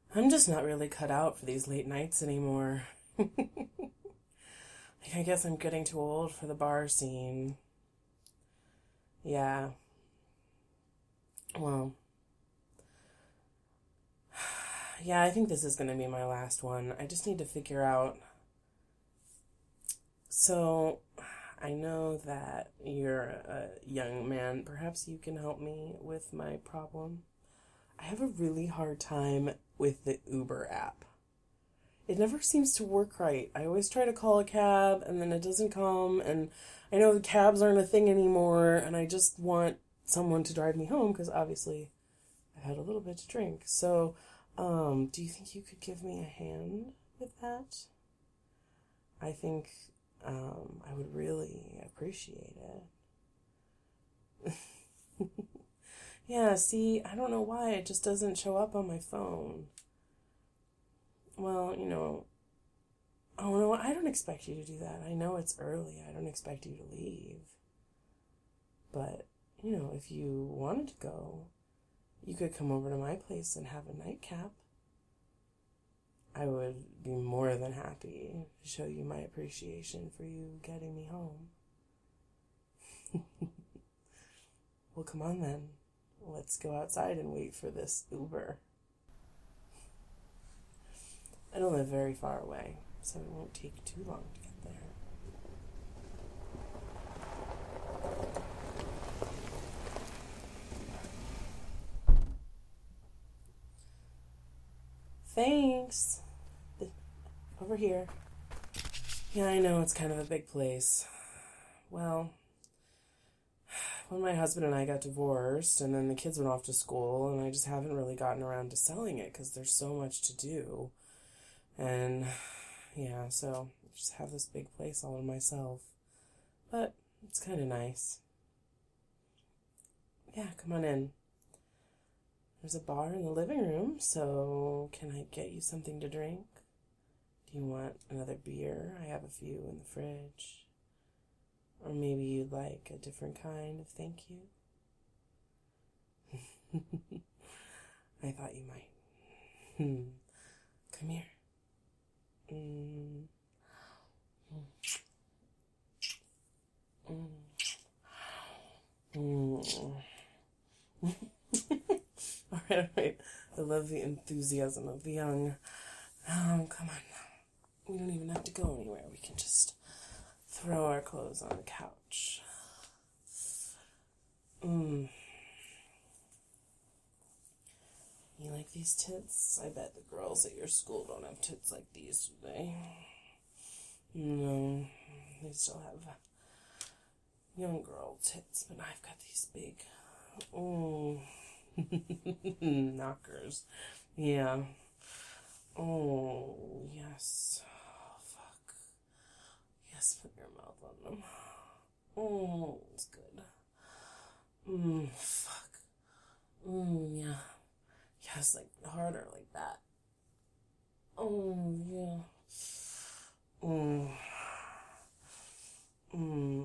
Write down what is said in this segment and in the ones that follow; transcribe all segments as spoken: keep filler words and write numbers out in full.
I'm just not really cut out for these late nights anymore. Like, I guess I'm getting too old for the bar scene. Yeah. Well, yeah, I think this is going to be my last one. I just need to figure out. So, I know that you're a young man. Perhaps you can help me with my problem. I have a really hard time with the Uber app. It never seems to work right. I always try to call a cab and then it doesn't come, and I know the cabs aren't a thing anymore, and I just want someone to drive me home because obviously I've had a little bit to drink. So, um, do you think you could give me a hand with that? I think um, I would really appreciate it. Yeah, see, I don't know why it just doesn't show up on my phone. Well, you know, oh no, I don't expect you to do that. I know it's early. I don't expect you to leave. But, you know, if you wanted to go, you could come over to my place and have a nightcap. I would be more than happy to show you my appreciation for you getting me home. Well, come on then. Let's go outside and wait for this Uber. I don't live very far away, so it won't take too long to get there. Thanks. Over here. Yeah, I know it's kind of a big place. Well, when my husband and I got divorced, and then the kids went off to school, and I just haven't really gotten around to selling it because there's so much to do. And, yeah, so I just have this big place all to myself. But it's kind of nice. Yeah, come on in. There's a bar in the living room, so can I get you something to drink? Do you want another beer? I have a few in the fridge. Or maybe you'd like a different kind of thank you? I thought you might. Hmm. Come here. Mm. Mm. Mm. All right, all right. I love the enthusiasm of the young. Oh, come on. We don't even have to go anywhere. We can just throw our clothes on the couch. Mm. You like these tits? I bet the girls at your school don't have tits like these, do they? No, they still have young girl tits, but I've got these big, oh, knockers. Yeah. Oh, yes. Oh, fuck. Yes, put your mouth on them. Oh, it's good. Mmm, fuck. Mmm, yeah. Yes, like, harder like that. Oh, yeah. Mmm. Mmm.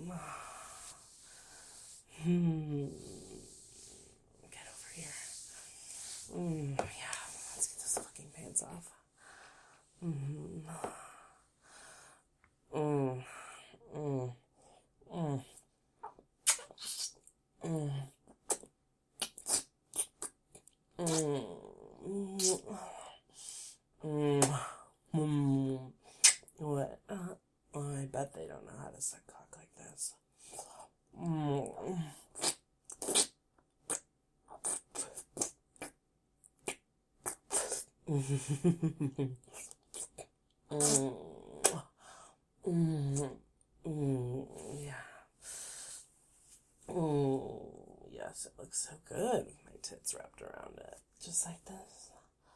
Hmm. Get over here. Mmm, yeah. Let's get those fucking pants off. Mmm. Mmm. Mmm. Mmm. Mmm. Mmm. Mmm. Mmm. What? Uh, oh, I bet they don't know how to suck cock like this. Mmm. Mmm. Mmm. Mmm. Yeah. Oh, yes, it looks so good with my tits wrapped around it. Just like this.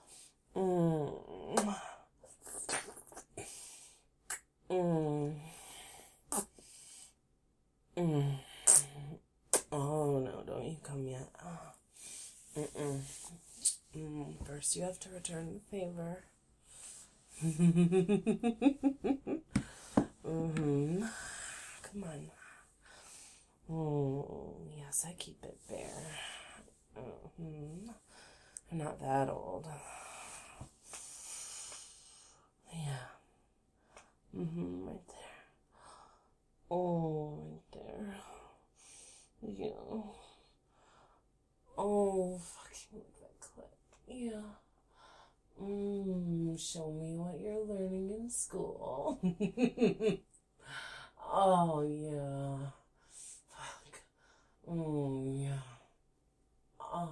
Mmm. Mmm. Mmm. Oh, no, don't you come yet. Oh. Mm-mm. Mm. First you have to return the favor. Mm-hmm. Come on. Oh, yes, I keep it bare. Mm-hmm. I'm not that old. Mm-hmm, right there. Oh, right there. Yeah. Oh, fucking like that clip. Yeah. Mmm, show me what you're learning in school. Oh, yeah. Fuck. Oh, yeah. Oh,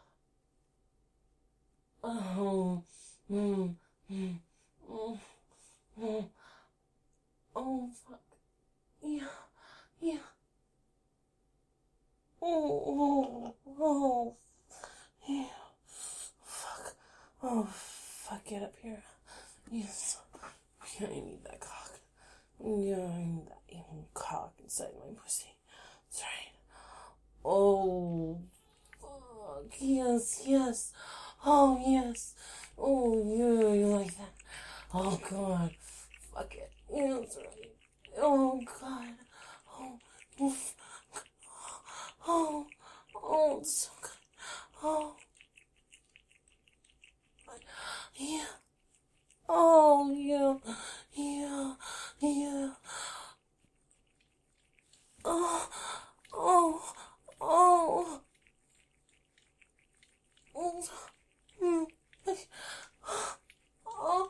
oh, mm, mm, mm, mm. Oh, fuck. Yeah, yeah. Oh, oh, oh, yeah. Fuck. Oh, fuck, get up here. Yes. Yeah, I need that cock. Yeah, I need that even cock inside my pussy. That's right. Oh, fuck. Yes, yes. Oh, yes. Oh, yeah, you like that. Oh, God. Fuck it. Yeah, that's right. Oh, God. Oh, oof. Oh, oh, it's so good. Oh, yeah. Oh, yeah. Yeah, yeah. Oh, oh, oh, oh, mm, oh,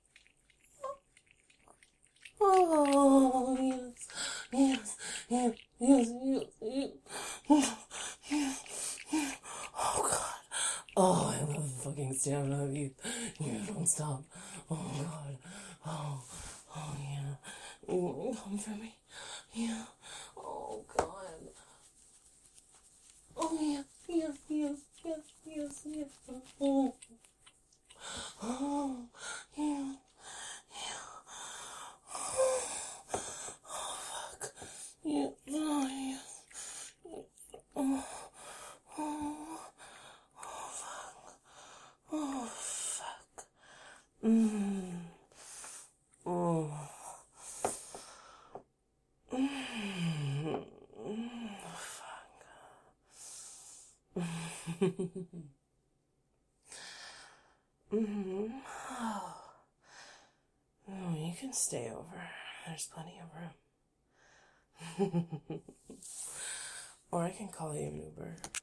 oh, yes, yes, yes, yes, yes, yes, yes, yes, yes. Oh, God. Oh, I love the fucking stamina of youth. You don't stop. Oh, God. Oh, oh, yeah. You come for me. Yeah. Oh, God. Oh, yeah, yes, yes, yes, yes, yes. Oh, oh, yeah, yeah. Oh, fuck. Yeah, oh, yeah. Oh, oh, oh, fuck. Oh, fuck. Mmm. Oh. Mmm. Fuck. Mm-hmm. Oh. Oh, you can stay over. There's plenty of room. Or I can call you an Uber.